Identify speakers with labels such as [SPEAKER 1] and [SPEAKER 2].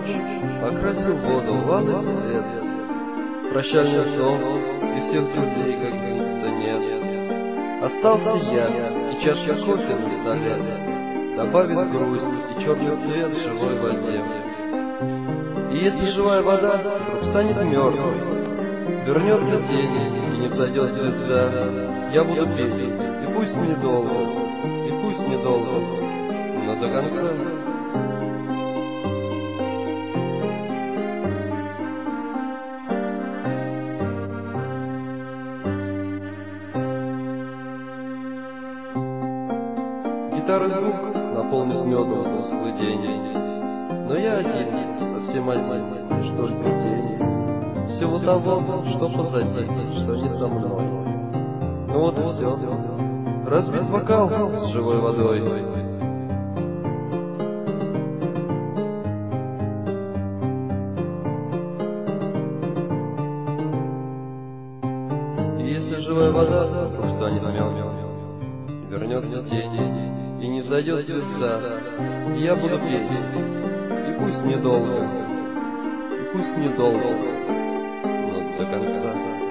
[SPEAKER 1] ночь окрасил воду в алый цвет. Прощальный сон, и всех друзей как будто нет. Остался я, и чашка кофе на столе добавит грусть и черный цвет живой воде. И если живая вода вдруг станет мертвой, вернется тень, и не взойдет звезда, я буду петь, и пусть недолго, но до конца. Гитары звук наполнит медом тусклый день, но я один, совсем один, лишь только тень всего того, что позади, что не со мной. Ну вот и все, разбит бокал с живой водой. И если живая вода вдруг станет мертвой, вернется тень, и не взойдет звезда, я буду петь, и пусть недолго, но до конца.